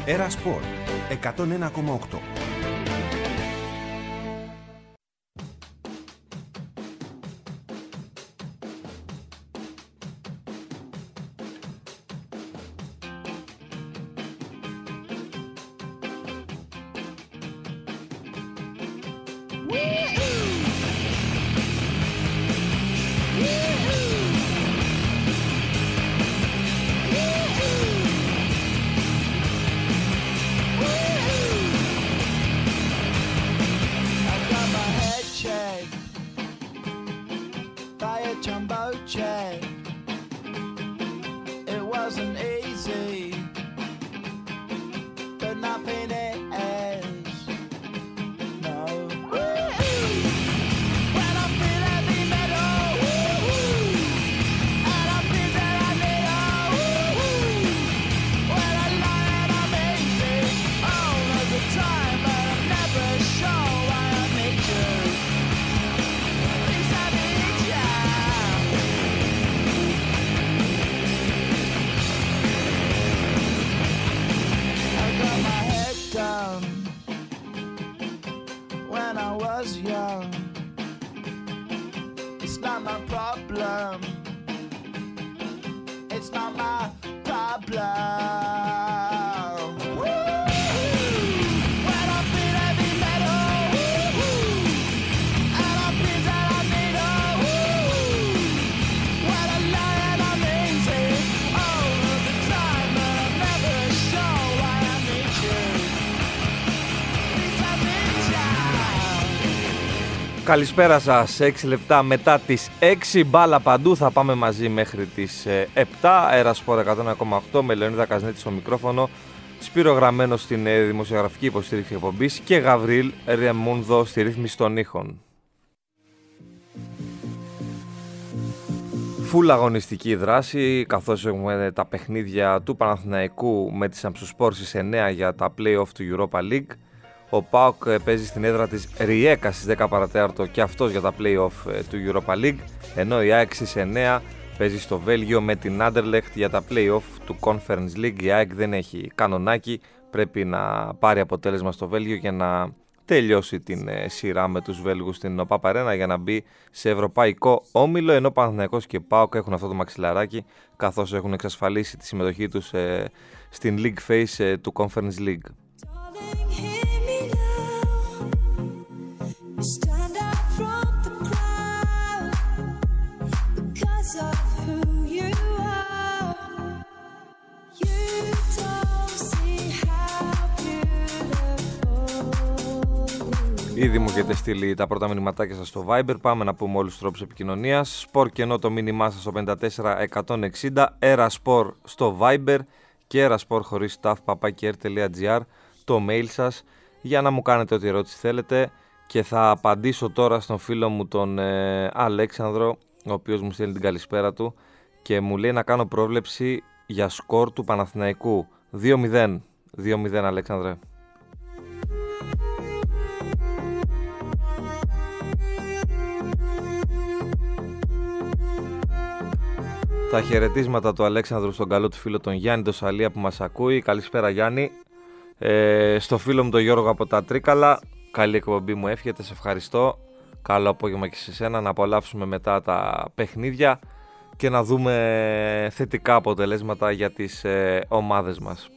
Έρα Σπορ 101,8. Καλησπέρα σας, 6 λεπτά μετά τις 6, μπάλα παντού, θα πάμε μαζί μέχρι τις 7, Έρα Σπορ 101,8 με Λεωνίδα Καζνέτη στο μικρόφωνο, Σπύρο Γραμμένο στην δημοσιογραφική υποστήριξη εκπομπής και Γαβρίλ Ρεμούνδο στη ρύθμιση των ήχων. Φουλ αγωνιστική δράση, καθώς έχουμε τα παιχνίδια του Παναθηναϊκού με τη Σαμσουσπόρ στις 9 για τα play-off του Europa League. Ο ΠΑΟΚ παίζει στην έδρα της Ριέκα στις 10 παρατέταρτο και αυτός για τα play-off του Europa League, ενώ η ΑΕΚ στις 9 παίζει στο Βέλγιο με την Anderlecht για τα play-off του Conference League. Η ΑΕΚ δεν έχει κανονάκι, πρέπει να πάρει αποτέλεσμα στο Βέλγιο για να τελειώσει την σειρά με τους Βέλγους στην ΟΠΑΠ Αρένα για να μπει σε ευρωπαϊκό όμιλο, ενώ Παναθηναϊκός και ΠΑΟΚ έχουν αυτό το μαξιλαράκι καθώς έχουν εξασφαλίσει τη συμμετοχή τους στην League Phase του Conference League. Ήδη μου έχετε στείλει τα πρώτα μηνυματάκια σας στο Viber. Πάμε να πούμε όλους τους τρόπους επικοινωνίας. Σπορ και ενώ το μήνυμά σας στο 54160, Έρα Σπορ στο Viber και Έρα Σπορ χωρίς staff@air.gr το mail σας για να μου κάνετε ό,τι ερώτηση θέλετε. Και θα απαντήσω τώρα στον φίλο μου τον Αλέξανδρο, ο οποίος μου στέλνει την καλησπέρα του και μου λέει να κάνω πρόβλεψη για σκορ του Παναθηναϊκού. 2-0. 2-0 Αλέξανδρε. Τα χαιρετίσματα του Αλέξανδρου στον καλό του φίλο τον Γιάννη το Σαλία που μας ακούει. Καλησπέρα Γιάννη. Στο φίλο μου τον Γιώργο από τα Τρίκαλα. Καλή εκπομπή μου εύχεται, σε ευχαριστώ. Καλό απόγευμα και σε σένα. Να απολαύσουμε μετά τα παιχνίδια και να δούμε θετικά αποτελέσματα για τις ομάδες μας.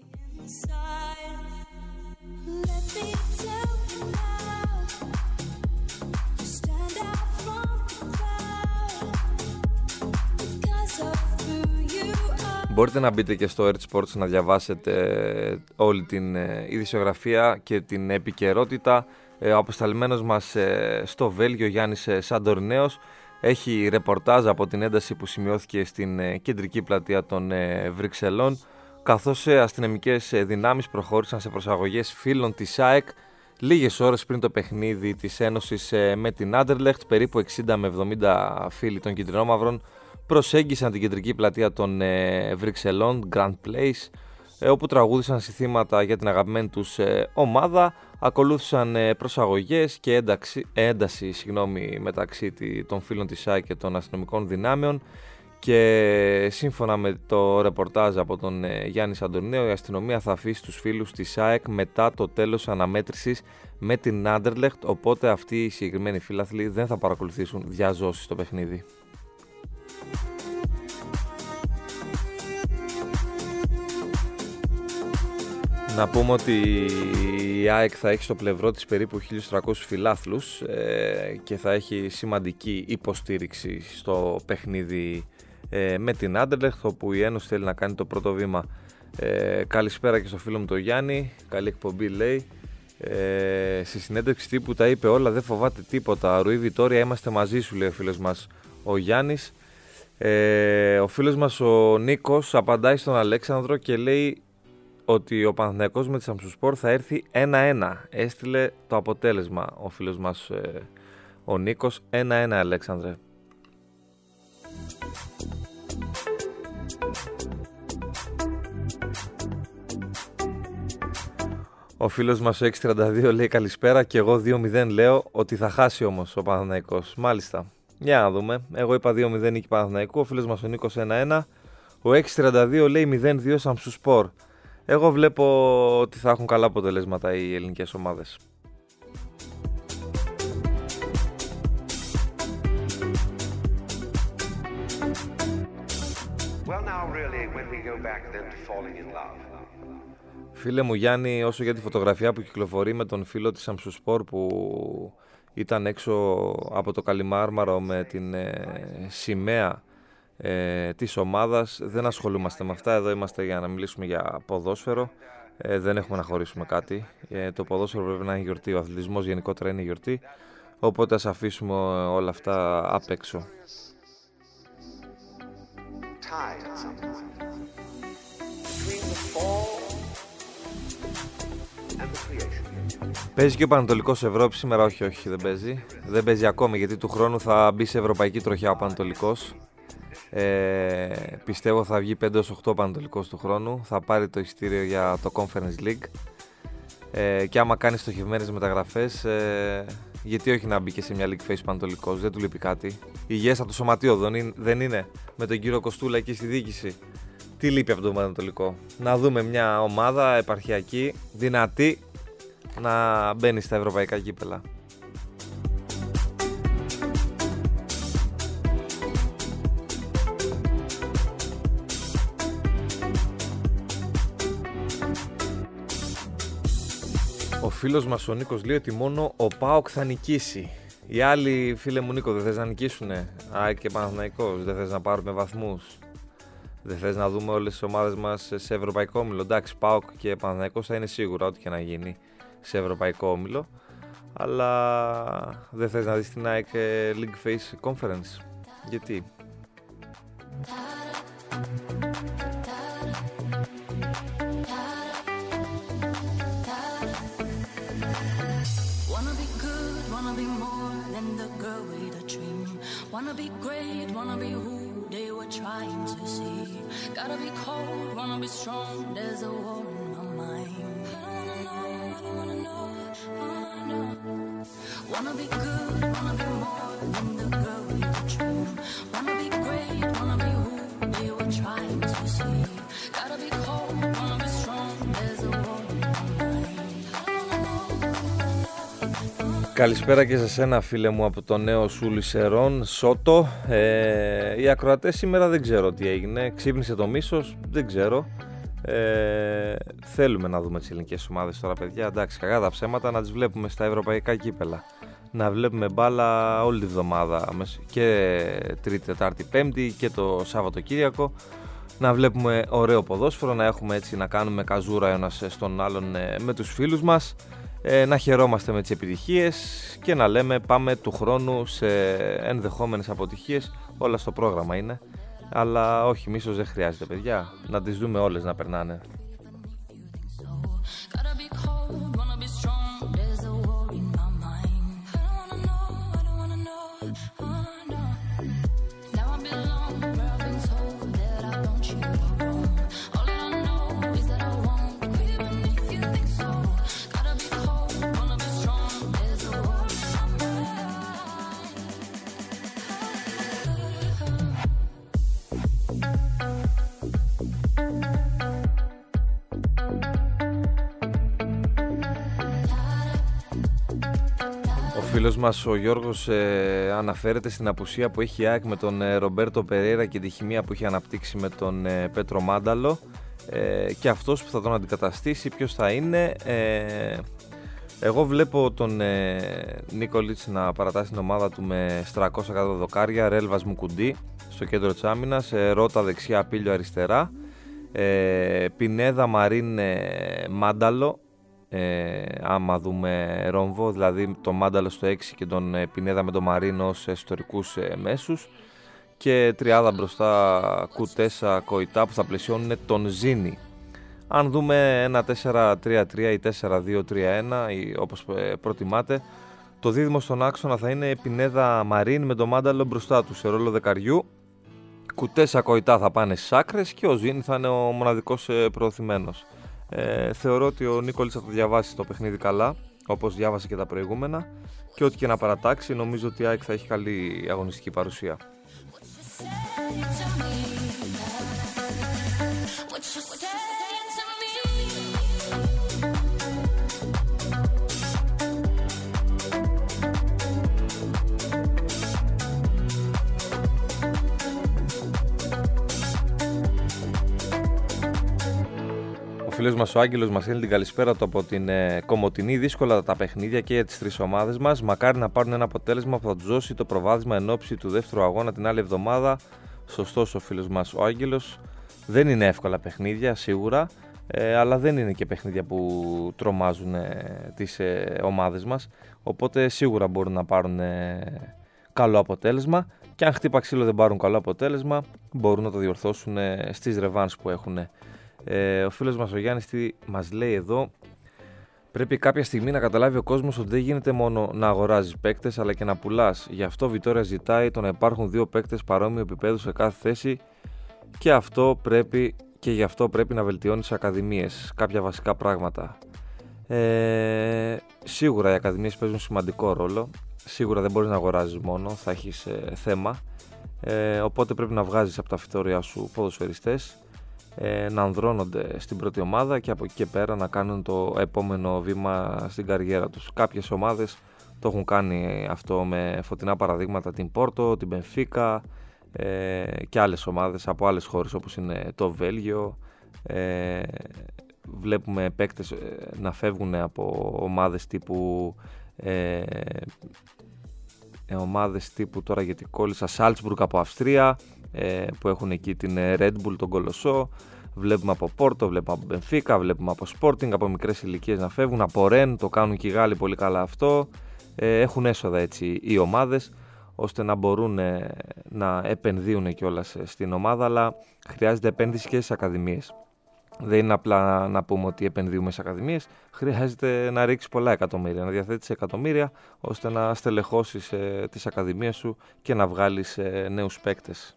Μπορείτε να μπείτε και στο Earth Sports να διαβάσετε όλη την ειδησιογραφία και την επικαιρότητα. Ο αποσταλμένος μας στο Βέλγιο, Γιάννης Σαντορινέος, έχει ρεπορτάζ από την ένταση που σημειώθηκε στην κεντρική πλατεία των Βρυξελών, καθώς αστυνομικές δυνάμεις προχώρησαν σε προσαγωγές φίλων της ΑΕΚ λίγες ώρες πριν το παιχνίδι της Ένωσης με την Anderlecht. Περίπου 60 με 70 φίλοι των κυτρινόμαυρων προσέγγισαν την κεντρική πλατεία των Βρυξελών, Grand Place, όπου τραγούδησαν συνθήματα για την αγαπημένη τους ομάδα. Ακολούθησαν προσαγωγές και ένταση μεταξύ των φίλων της ΑΕΚ και των αστυνομικών δυνάμεων Και σύμφωνα με το ρεπορτάζ από τον Γιάννη Σαντορινέο, η αστυνομία θα αφήσει τους φίλους της ΑΕΚ μετά το τέλος αναμέτρησης με την Άντερλεχτ, οπότε αυτοί οι συγκεκριμένοι φίλαθλοι δεν θα παρακολουθήσουν διαζώσεις στο παιχνίδι. Να πούμε ότι η ΑΕΚ θα έχει στο πλευρό της περίπου 1.300 φιλάθλους και θα έχει σημαντική υποστήριξη στο παιχνίδι με την Άντερλεχτ, όπου η Ένωση θέλει να κάνει το πρώτο βήμα. Καλησπέρα και στο φίλο μου τον Γιάννη, καλή εκπομπή λέει. Στη συνέντευξη τύπου τα είπε όλα, δεν φοβάται τίποτα. Ρουί Βιτόρια, είμαστε μαζί σου, λέει ο φίλος μας ο Γιάννης. Ο φίλος μας ο Νίκος απαντάει στον Αλέξανδρο και λέει ότι ο Παναθηναϊκός με τη Σαμσουσπορ θα έρθει 1-1. Έστειλε το αποτέλεσμα ο φίλος μας ο Νίκος, 1-1 Αλέξανδρε. Ο φίλος μας ο 632 λέει καλησπέρα και εγώ 2-0 λέω ότι θα χάσει όμως ο Παναθηναϊκός. Μάλιστα. Για να δούμε. Εγώ είπα 2-0 νίκη Παναθηναϊκού, ο φίλος μας ο Νίκος 1-1. Ο 632 λέει 0-2 Σαμσουσπορ. Εγώ βλέπω ότι θα έχουν καλά αποτελέσματα οι ελληνικές ομάδες. Φίλε μου Γιάννη, όσο για τη φωτογραφία που κυκλοφορεί με τον φίλο της Σαμσουσπορ που ήταν έξω από το Καλιμάρμαρο με την σημαία της ομάδας, δεν ασχολούμαστε με αυτά. Εδώ είμαστε για να μιλήσουμε για ποδόσφαιρο, δεν έχουμε να χωρίσουμε κάτι. Το ποδόσφαιρο πρέπει να είναι γιορτή, ο αθλητισμός γενικότερα είναι γιορτή, οπότε ας αφήσουμε όλα αυτά απ' έξω. Παίζει και ο Πανατολικός Ευρώπη σήμερα? Όχι, δεν παίζει. Δεν παίζει ακόμη, γιατί του χρόνου θα μπει σε ευρωπαϊκή τροχιά ο Πανατολικός. Πιστεύω θα βγει 5-8 Πανατολικός του χρόνου. Θα πάρει το εισιτήριο για το Conference League. Και άμα κάνει στοχευμένες μεταγραφές, γιατί όχι να μπει και σε μια League Phase Πανατολικός? Δεν του λείπει κάτι. Υγιές από το σωματείο δεν είναι? Με τον κύριο Κοστούλα εκεί στη διοίκηση. Τι λείπει από τον Πανατολικό? Να δούμε μια ομάδα επαρχιακή, δυνατή, να μπαίνει στα ευρωπαϊκά κύπελα. Ο φίλος μας ο Νίκος λέει ότι μόνο ο ΠΑΟΚ θα νικήσει. Οι άλλοι, φίλε μου Νίκο, δεν θες να νικήσουνε? ΑΕΚ και Παναθηναϊκός, δεν θες να πάρουμε βαθμούς? Δεν θες να δούμε όλες τις ομάδες μας σε ευρωπαϊκό όμιλο? Εντάξει, ΠΑΟΚ και Παναθηναϊκός θα είναι σίγουρα ό,τι και να γίνει σε ευρωπαϊκό όμιλο, αλλά δεν θες να δεις την ΑΕΚ League Phase Conference? Γιατί? Wanna be great, wanna be who they were trying to see. Gotta be cold, wanna be strong, there's a war in my mind. I don't wanna know, Wanna be good, wanna be more than the girl we dream. Wanna be great, wanna be who they were trying to see. Gotta be cold, wanna be strong, there's a war in my mind. Καλησπέρα και σε σένα φίλε μου από το νέο Σούλη Σερών, Σότο. Οι ακροατές σήμερα δεν ξέρω τι έγινε. Ξύπνησε το μίσος, δεν ξέρω. Θέλουμε να δούμε τις ελληνικές ομάδες τώρα, παιδιά. Εντάξει, κακά τα ψέματα, να τις βλέπουμε στα ευρωπαϊκά κύπελα. Να βλέπουμε μπάλα όλη τη βδομάδα, και Τρίτη, Τετάρτη, Πέμπτη και το Σαββατοκύριακο. Να βλέπουμε ωραίο ποδόσφαιρο, να έχουμε έτσι να κάνουμε καζούρα ένας στον άλλον με τους φίλους μας. Να χαιρόμαστε με τις επιτυχίες και να λέμε πάμε του χρόνου σε ενδεχόμενες αποτυχίες. Όλα στο πρόγραμμα είναι, αλλά όχι, μίσος δεν χρειάζεται, παιδιά. Να τις δούμε όλες να περνάνε. φίλος μας ο Γιώργος αναφέρεται στην απουσία που έχει η ΑΕΚ με τον Ρομπέρτο Περέιρα και τη χημεία που έχει αναπτύξει με τον Πέτρο Μάνταλο, και αυτός που θα τον αντικαταστήσει ποιος θα είναι. Εγώ βλέπω τον Νίκολιτς να παρατάσει την ομάδα του με στρακώσα δοκάρια, Ρέλβας Μουκουντή στο κέντρο της άμυνας, Ρώτα δεξιά, Πίλιο αριστερά, Πινέδα Μαρίν Μάνταλο, άμα δούμε ρόμβο, δηλαδή τον Μάνταλο στο 6 και τον Πινέδα με τον Μαρίν ως ιστορικούς μέσους, και τριάδα μπροστά Κουτέσα Κοϊτά που θα πλαισιώνουν τον Ζήνη. Αν δούμε ένα 4-3-3 ή 4-2-3-1 ή όπως προτιμάτε, το δίδυμο στον άξονα θα είναι Πινέδα Μαρίν με τον Μάνταλο μπροστά του σε ρόλο δεκαριού. Κουτέσα Κοϊτά θα πάνε στις άκρες και ο Ζήνη θα είναι ο μοναδικός προωθημένος. Θεωρώ ότι ο Νίκολης θα το διαβάσει το παιχνίδι καλά, όπως διάβασε και τα προηγούμενα, και ό,τι και να παρατάξει, νομίζω ότι η ΑΕΚ θα έχει καλή αγωνιστική παρουσία. Ο φίλος μας ο Άγγελος μας στέλνει την καλησπέρα του από την Κομοτηνή. Δύσκολα τα παιχνίδια και για τις τρεις ομάδες μας. Μακάρι να πάρουν ένα αποτέλεσμα που θα τους δώσει το προβάδισμα εν ώψη του δεύτερου αγώνα την άλλη εβδομάδα. Σωστός ο φίλος μας ο Άγγελος. Δεν είναι εύκολα παιχνίδια σίγουρα, αλλά δεν είναι και παιχνίδια που τρομάζουν τις ομάδες μας. Οπότε σίγουρα μπορούν να πάρουν καλό αποτέλεσμα. Και αν χτύπα ξύλο δεν πάρουν καλό αποτέλεσμα, μπορούν να το διορθώσουν στις ρεβάνς που έχουν. Ο φίλος μας ο Γιάννης τι μας λέει εδώ: πρέπει κάποια στιγμή να καταλάβει ο κόσμος ότι δεν γίνεται μόνο να αγοράζεις παίκτες αλλά και να πουλάς. Γι' αυτό ο Βιτόρια ζητάει το να υπάρχουν δύο παίκτες παρόμοιου επίπεδου σε κάθε θέση, και γι' αυτό πρέπει να βελτιώνεις ακαδημίες, κάποια βασικά πράγματα. Σίγουρα οι ακαδημίες παίζουν σημαντικό ρόλο. Σίγουρα δεν μπορείς να αγοράζεις μόνο, θα έχεις θέμα. Οπότε πρέπει να βγάζεις από τα φυτόρια σου ποδοσφαιριστές, να ανδρώνονται στην πρώτη ομάδα και από εκεί και πέρα να κάνουν το επόμενο βήμα στην καριέρα τους. Κάποιες ομάδες το έχουν κάνει αυτό με φωτεινά παραδείγματα, την Πόρτο, την Μπενφίκα και άλλες ομάδες από άλλες χώρες όπως είναι το Βέλγιο. Βλέπουμε παίκτες να φεύγουν από ομάδες τύπου τώρα, γιατί κόλλησα, Σάλτσμπουργκ από Αυστρία, που έχουν εκεί την Red Bull, τον Κολοσσό. Βλέπουμε από Πόρτο, βλέπουμε από Μπενφίκα, βλέπουμε από Sporting, από μικρές ηλικίες να φεύγουν, από Ρεν, το κάνουν και οι Γάλλοι πολύ καλά αυτό. Έχουν έσοδα έτσι οι ομάδες, ώστε να μπορούν να επενδύουν κιόλας στην ομάδα, αλλά χρειάζεται επένδυση και στις ακαδημίες. Δεν είναι απλά να πούμε ότι επενδύουμε στις ακαδημίες, χρειάζεται να ρίξεις πολλά εκατομμύρια, να διαθέτεις εκατομμύρια, ώστε να στελεχώσεις τις ακαδημίες σου και να βγάλεις νέους παίκτες.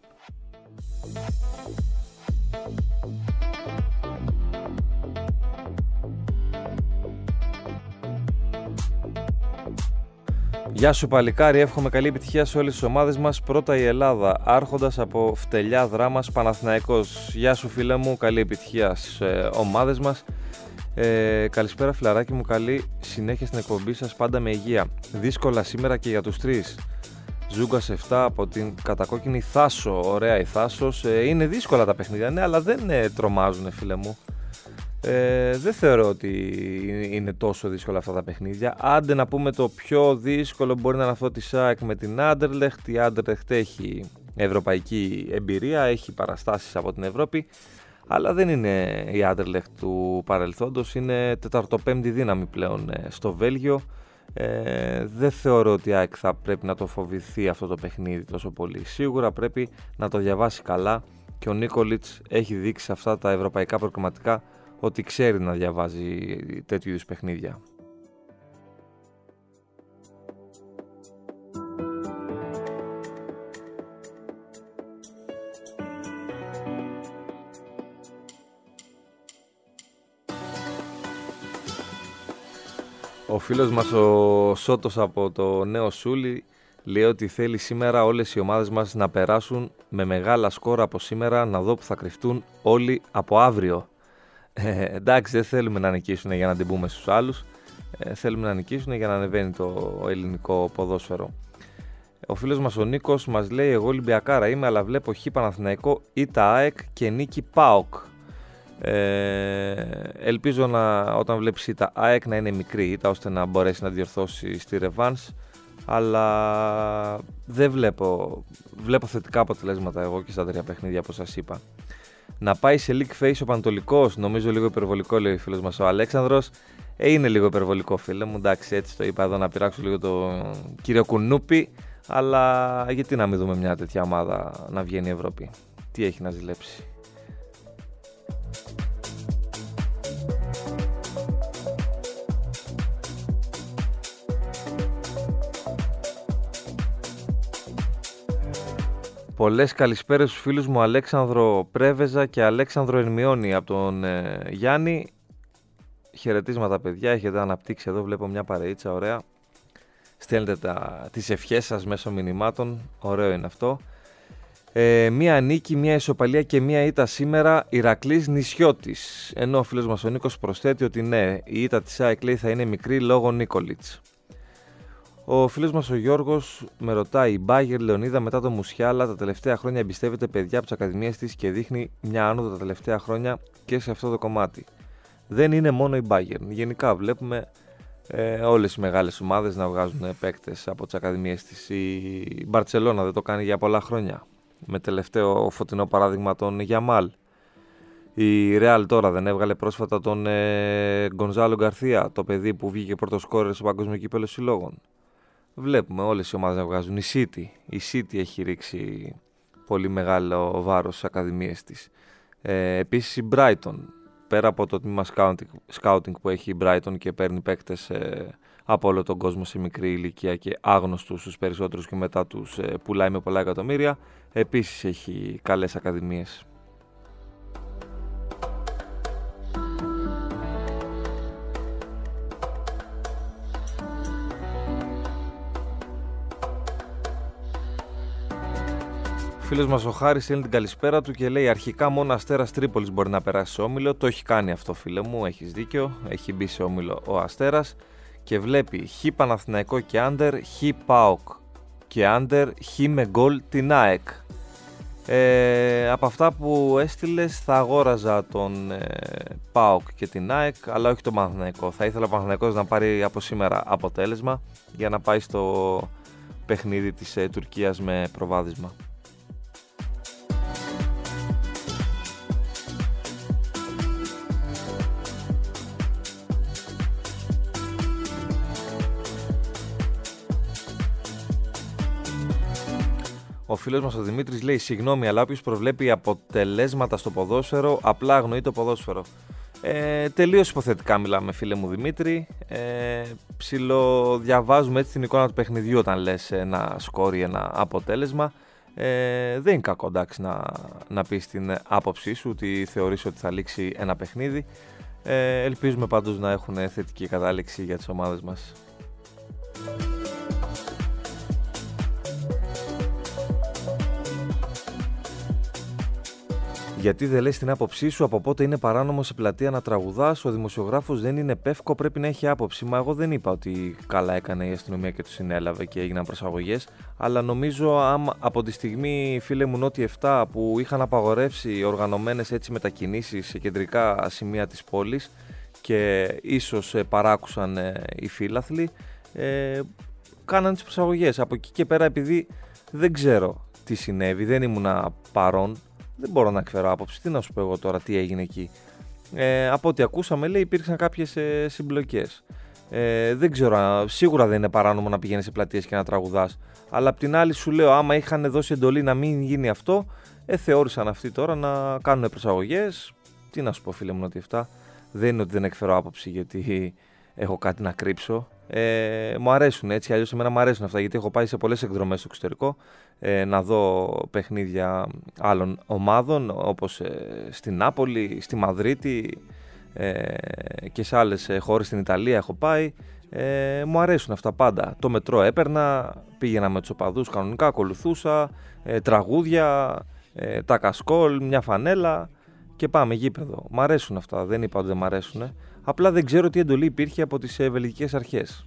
Γεια σου παλικάρι, εύχομαι καλή επιτυχία σε όλες τις ομάδες μας. Πρώτα η Ελλάδα, άρχοντας από Φτελιά Δράμας Παναθηναϊκός. Γεια σου φίλε μου, καλή επιτυχία στις ομάδες μας. Καλησπέρα φιλαράκι μου, καλή συνέχεια στην εκπομπή σας, πάντα με υγεία. Δύσκολα σήμερα και για τους τρεις. Ζούγκας 7 από την κατακόκκινη Θάσο, ωραία η Θάσος. Είναι δύσκολα τα παιχνίδια, ναι, αλλά δεν τρομάζουν φίλε μου. Δεν θεωρώ ότι είναι τόσο δύσκολα αυτά τα παιχνίδια. Άντε να πούμε το πιο δύσκολο μπορεί να είναι αυτό της ΑΕΚ με την Άντερλεχτ. Η Άντερλεχτ έχει ευρωπαϊκή εμπειρία, έχει παραστάσεις από την Ευρώπη, αλλά δεν είναι η Άντερλεχτ του παρελθόντος, είναι τεταρτοπέμπτη δύναμη πλέον στο Βέλγιο. Δεν θεωρώ ότι η ΑΕΚ θα πρέπει να το φοβηθεί αυτό το παιχνίδι τόσο πολύ. Σίγουρα πρέπει να το διαβάσει καλά, και ο Νίκολιτς έχει δείξει σε αυτά τα ευρωπαϊκά προκριματικά ότι ξέρει να διαβάζει τέτοιου είδους παιχνίδια. Ο φίλος μας ο Σότος από το Νέο Σούλι λέει ότι θέλει σήμερα όλες οι ομάδες μας να περάσουν με μεγάλα σκορ από σήμερα, να δω που θα κρυφτούν όλοι από αύριο. Εντάξει, δεν θέλουμε να νικήσουν για να την πούμε στους άλλους. θέλουμε να νικήσουν για να ανεβαίνει το ελληνικό ποδόσφαιρο. Ο φίλος μας ο Νίκος μας λέει: εγώ Ολυμπιακάρα είμαι, αλλά βλέπω Χ Παναθηναϊκό ή τα ΑΕΚ και νίκη ΠΑΟΚ. Ελπίζω όταν βλέπεις η τα ΑΕΚ να είναι μικρή ήττα, ώστε να μπορέσει να διορθώσει στη ρεβάνς, αλλά δεν βλέπω θετικά αποτελέσματα εγώ και στα 3 παιχνίδια, όπως σας είπα. Να πάει σε league face ο Πανατολικός, νομίζω λίγο υπερβολικό, λέει ο φίλος μας ο Αλέξανδρος. Είναι λίγο υπερβολικό, φίλε μου, εντάξει, έτσι το είπα εδώ να πειράξω λίγο τον κύριο Κουνούπη, αλλά γιατί να μην δούμε μια τέτοια ομάδα να βγαίνει η Ευρώπη? Τι έχει να ζηλέψει? Πολλές καλησπέρες στους φίλους μου Αλέξανδρο Πρέβεζα και Αλέξανδρο Ερμιώνη από τον Γιάννη. Χαιρετίσματα παιδιά, έχετε αναπτύξει εδώ, βλέπω μια παρεΐτσα ωραία. Στέλνετε τις ευχές σας μέσω μηνυμάτων, ωραίο είναι αυτό. Μία νίκη, μία ισοπαλία και μία ήττα σήμερα, Ηρακλής Νησιώτης. Ενώ ο φίλος μας ο Νίκος προσθέτει ότι ναι, η ήττα της ΑΕΚ λέει θα είναι μικρή λόγω Νίκολιτς. Ο φίλος μας ο Γιώργος με ρωτάει: η Μπάγερ Λεωνίδα μετά το Μουσιάλα τα τελευταία χρόνια εμπιστεύεται παιδιά από τις ακαδημίες της και δείχνει μια άνοδο τα τελευταία χρόνια και σε αυτό το κομμάτι. Δεν είναι μόνο η Μπάγερ. Γενικά βλέπουμε όλες οι μεγάλες ομάδες να βγάζουν παίκτες από τις ακαδημίες της. Η Μπαρτσελώνα δεν το κάνει για πολλά χρόνια, με τελευταίο φωτεινό παράδειγμα τον Γιαμάλ. Η Ρεάλ τώρα δεν έβγαλε πρόσφατα τον Γκονζάλο Γκαρθία, το παιδί που βγήκε πρώτο σκόρερ στο Παγκόσμιο Κύπελλο Συλλόγων. Βλέπουμε όλες οι ομάδες να βγάζουν. Η City έχει ρίξει πολύ μεγάλο βάρος στις ακαδημίες της. Επίσης η Brighton, πέρα από το τμήμα scouting που έχει η Brighton και παίρνει παίκτες από όλο τον κόσμο σε μικρή ηλικία και άγνωστους στους περισσότερους και μετά τους πουλάει με πολλά εκατομμύρια, επίσης έχει καλές ακαδημίες. Ο φίλος μας ο Χάρης στέλνει την καλησπέρα του και λέει: αρχικά μόνο Αστέρας Τρίπολης μπορεί να περάσει σε όμιλο. Το έχει κάνει αυτό, φίλε μου, έχεις δίκιο. Έχει μπει σε όμιλο ο Αστέρας και βλέπει Χ Παναθηναϊκό και Άντερ, Χ ΠΑΟΚ και Άντερ, Χ με γκολ την ΑΕΚ. Από αυτά που έστειλες θα αγόραζα τον ΠΑΟΚ και την ΑΕΚ, αλλά όχι τον Παναθηναϊκό. Θα ήθελα ο Παναθηναϊκός να πάρει από σήμερα αποτέλεσμα για να πάει στο παιχνίδι της Τουρκίας με προβάδισμα. Ο φίλος μας ο Δημήτρης λέει: συγγνώμη, αλλά όποιος προβλέπει αποτελέσματα στο ποδόσφαιρο απλά αγνοεί το ποδόσφαιρο. Τελείως υποθετικά μιλάμε, φίλε μου Δημήτρη. Ψιλοδιαβάζουμε έτσι την εικόνα του παιχνιδιού όταν λες ένα σκόρ ή ένα αποτέλεσμα. Δεν είναι κακό, εντάξει, να πεις την άποψή σου, ότι θεωρείς ότι θα λήξει ένα παιχνίδι. Ελπίζουμε πάντως να έχουν θετική κατάληξη για τις ομάδες μας. Γιατί δεν λες την άποψή σου, από πότε είναι παράνομο σε πλατεία να τραγουδάς? Ο δημοσιογράφος δεν είναι πεύκο, πρέπει να έχει άποψη. Μα εγώ δεν είπα ότι καλά έκανε η αστυνομία και του συνέλαβε και έγιναν προσαγωγές. Αλλά νομίζω από τη στιγμή, φίλε μου, Νότιοι 7 που είχαν απαγορεύσει οργανωμένες έτσι μετακινήσεις σε κεντρικά σημεία της πόλης και ίσως παράκουσαν οι φύλαθλοι, κάναν τις προσαγωγές. Από εκεί και πέρα, επειδή δεν ξέρω τι συνέβη, δεν ήμουνα παρόν, δεν μπορώ να εκφέρω άποψη. Τι να σου πω εγώ τώρα, τι έγινε εκεί? Από ό,τι ακούσαμε, λέει, υπήρξαν κάποιες συμπλοκές. Δεν ξέρω, σίγουρα δεν είναι παράνομο να πηγαίνεις σε πλατείες και να τραγουδάς. Αλλά απ' την άλλη σου λέω, άμα είχαν δώσει εντολή να μην γίνει αυτό, θεώρησαν αυτοί τώρα να κάνουν προσαγωγές. Τι να σου πω, φίλε μου, Νότιοι 7. Δεν είναι ότι δεν εκφέρω άποψη γιατί έχω κάτι να κρύψω. Μου αρέσουν έτσι, αλλιώς εμένα μου αρέσουν αυτά, γιατί έχω πάει σε πολλές εκδρομές στο εξωτερικό να δω παιχνίδια άλλων ομάδων, όπως στην Νάπολη, στη Μαδρίτη και σε άλλες χώρες, στην Ιταλία έχω πάει. Μου αρέσουν αυτά πάντα. Το μετρό έπαιρνα, πήγαινα με τους οπαδούς κανονικά, ακολουθούσα, τραγούδια, τα κασκόλ, μια φανέλα και πάμε γήπεδο. Μ' αρέσουν αυτά, δεν είπα ότι δεν μ' αρέσουν, Απλά δεν ξέρω τι εντολή υπήρχε από τις βελγικές αρχές.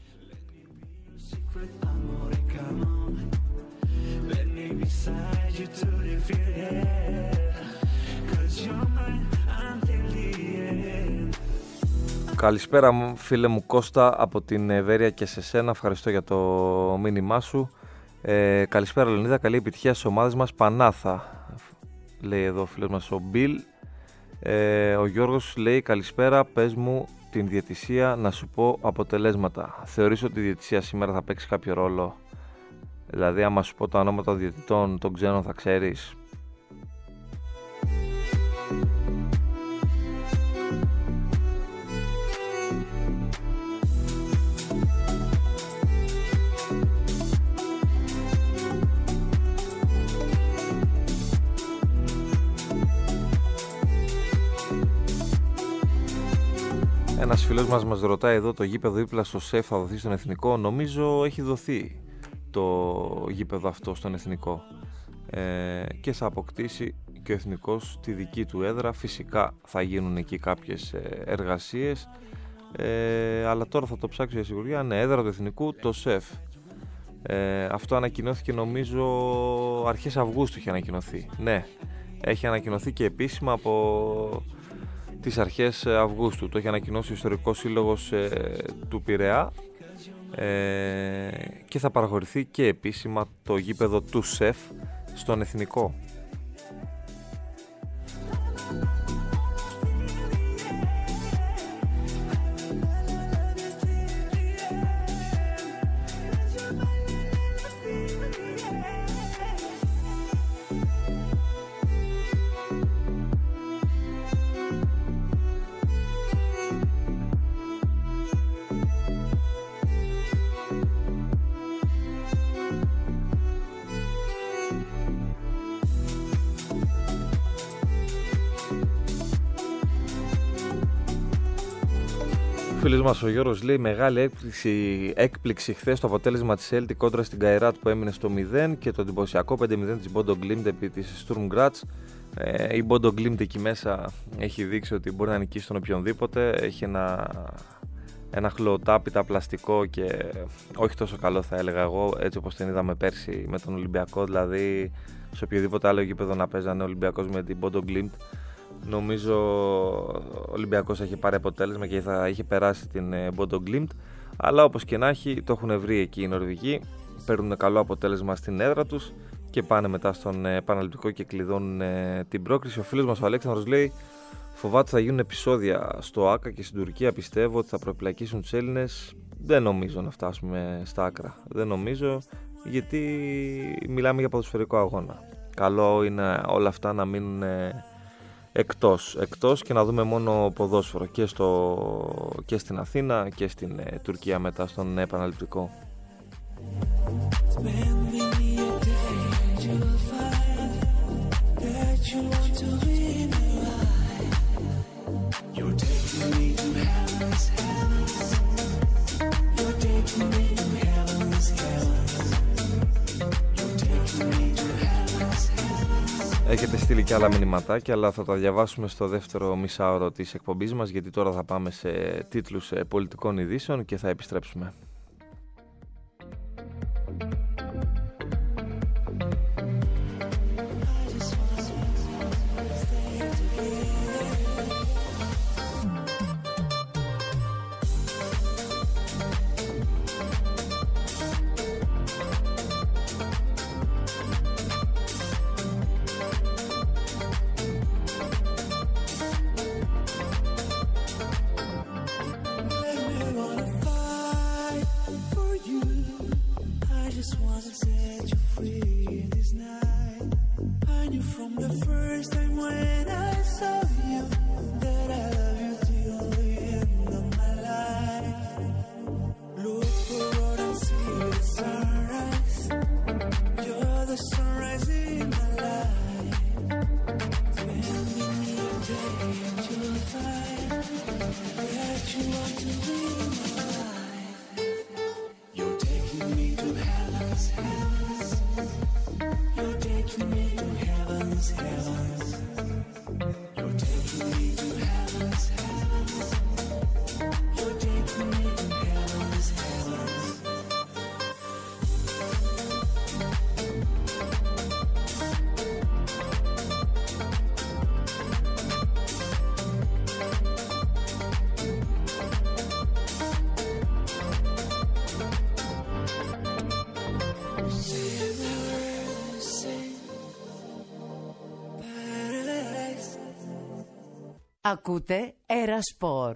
Καλησπέρα φίλε μου Κώστα από την Ευέρεια και σε σένα, ευχαριστώ για το μήνυμά σου. Καλησπέρα Λεωνίδα, καλή επιτυχία στις ομάδες μας. Πανάθα, λέει εδώ ο φίλος μας ο Μπιλ. Ο Γιώργος λέει καλησπέρα, πες μου την διαιτησία να σου πω αποτελέσματα. Θεωρείς ότι η διαιτησία σήμερα θα παίξει κάποιο ρόλο? Δηλαδή άμα σου πω τα ονόματα των διαιτητών των ξένων θα ξέρεις? Ένας φίλος μας ρωτάει εδώ, το γήπεδο δίπλα στο ΣΕΦ θα δοθεί στον Εθνικό? Νομίζω έχει δοθεί το γήπεδο αυτό στον Εθνικό και θα αποκτήσει και ο Εθνικός τη δική του έδρα. Φυσικά θα γίνουν εκεί κάποιες εργασίες, αλλά τώρα θα το ψάξω για σιγουριά. Ναι, έδρα του Εθνικού, το ΣΕΦ. Αυτό ανακοινώθηκε νομίζω αρχές Αυγούστου είχε ανακοινωθεί. Ναι, έχει ανακοινωθεί και επίσημα από τις αρχές Αυγούστου. Το έχει ανακοινώσει ο Ιστορικός Σύλλογος του Πειραιά και θα παραχωρηθεί και επίσημα το γήπεδο του ΣΕΦ στον Εθνικό. Ο φίλος μας ο Γιώργος λέει μεγάλη έκπληξη χθες το αποτέλεσμα της Celtic κόντρα στην Καϊράτ που έμεινε στο 0 και το εντυπωσιακό 5-0 της Bodo Glimt επί της Sturm Graz. Η Bodo Glimt εκεί μέσα έχει δείξει ότι μπορεί να νικήσει τον οποιονδήποτε. Έχει ένα χλωτάπιτα πλαστικό και όχι τόσο καλό θα έλεγα εγώ, έτσι όπως την είδαμε πέρσι με τον Ολυμπιακό, δηλαδή σε οποιοδήποτε άλλο γήπεδο να παίζανε ο Ολυμπιακός με την Bodo Glimt. Νομίζω ο Ολυμπιακός έχει πάρει αποτέλεσμα και θα είχε περάσει την Bodo Glimt, αλλά όπως και να έχει το έχουν βρει εκεί οι Νορβηγοί, παίρνουν καλό αποτέλεσμα στην έδρα τους και πάνε μετά στον επαναληπτικό και κλειδώνουν την πρόκριση. Ο φίλος μας ο Αλέξανδρος λέει φοβάται ότι θα γίνουν επεισόδια στο ΆΚΑ και στην Τουρκία, πιστεύω ότι θα προεπλακίσουν τους Έλληνες. Δεν νομίζω να φτάσουμε στα άκρα, δεν νομίζω, γιατί μιλάμε για ποδοσφαιρικό αγώνα. Καλό είναι όλα αυτά να μείνουν εκτός και να δούμε μόνο ποδόσφαιρο και στην Αθήνα και στην Τουρκία μετά στον επαναληπτικό. Έχετε στείλει και άλλα μηνυματάκια, αλλά θα τα διαβάσουμε στο δεύτερο μισάωρο της εκπομπής μας, γιατί τώρα θα πάμε σε τίτλους πολιτικών ειδήσεων και θα επιστρέψουμε. Ακούτε Ερασπορ.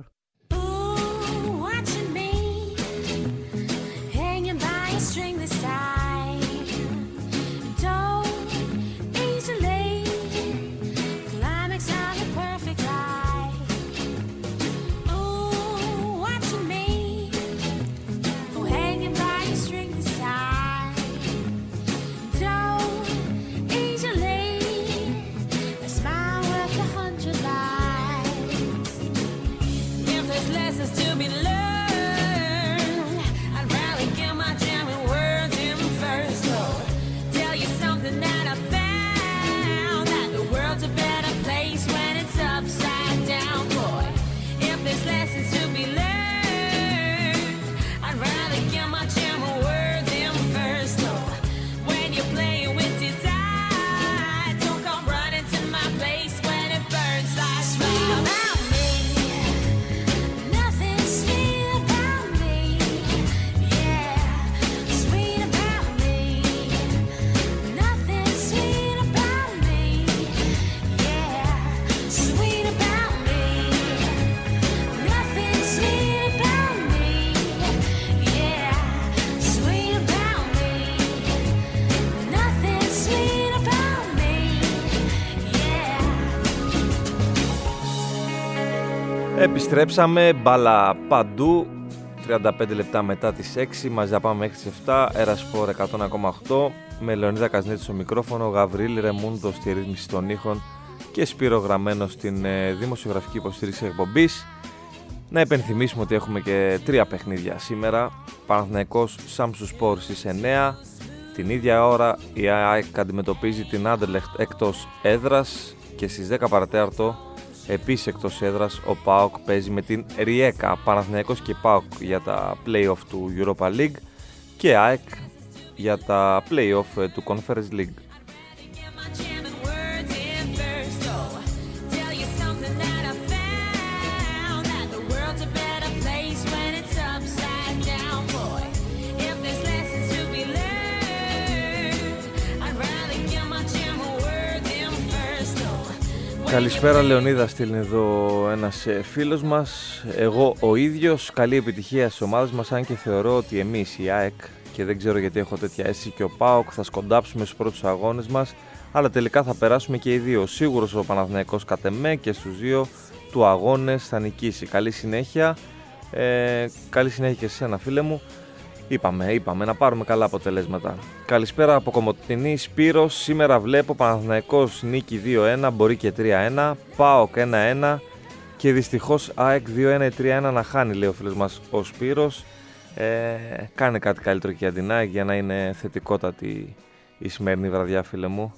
Επιστρέψαμε, μπάλα παντού, 35 λεπτά μετά τις 6, μαζί θα πάμε μέχρι τις 7, Ερασπορ 100,8, με Λεωνίδα Καζνέτη στο μικρόφωνο, Γαβρίλη Ρεμούντο στη ρύθμιση των ήχων και Σπύρο Γραμμένο στην δημοσιογραφική υποστήριξη εκπομπής. Να υπενθυμίσουμε ότι έχουμε και 3 παιχνίδια σήμερα, Παναθηναϊκός Σάμσου-Σπορ στις 9, την ίδια ώρα η ΑΕΚ αντιμετωπίζει την Άντερλεχτ εκτός έδρας και στις 10 παρατέταρτο επίσης εκτός έδρας ο ΠΑΟΚ παίζει με την Ριέκα. Παναθηναϊκός και ΠΑΟΚ για τα play-off του Europa League και ΑΕΚ για τα play-off του Conference League. Καλησπέρα Λεωνίδα, στείλει εδώ ένας φίλος μας. Εγώ ο ίδιος, καλή επιτυχία στις ομάδες μας, αν και θεωρώ ότι εμείς η ΑΕΚ, και δεν ξέρω γιατί έχω τέτοια αίσθηση, και ο ΠΑΟΚ θα σκοντάψουμε στους πρώτους αγώνες μας, αλλά τελικά θα περάσουμε και οι δύο. Σίγουρος ο Παναθηναϊκός κατ' εμέ και στους δύο του αγώνες θα νικήσει. Καλή συνέχεια, καλή συνέχεια και σε εσένα φίλε μου. Είπαμε να πάρουμε καλά αποτελέσματα. Καλησπέρα από Κομοτηνή, Σπύρος. Σήμερα βλέπω Παναθηναϊκός νίκη 2-1, μπορεί και 3-1, ΠΑΟΚ 1-1 και δυστυχώς ΑΕΚ 2-1 ή 3-1 να χάνει, λέει ο φίλος μας ο Σπύρος. Κάνε κάτι καλύτερο και για την ΑΕΚ για να είναι θετικότατη η σημερινή βραδιά, φίλε μου.